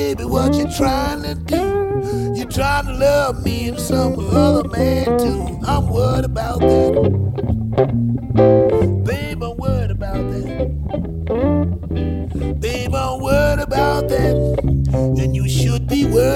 baby, what you trying to do? You trying to love me and some other man too. I'm worried about that.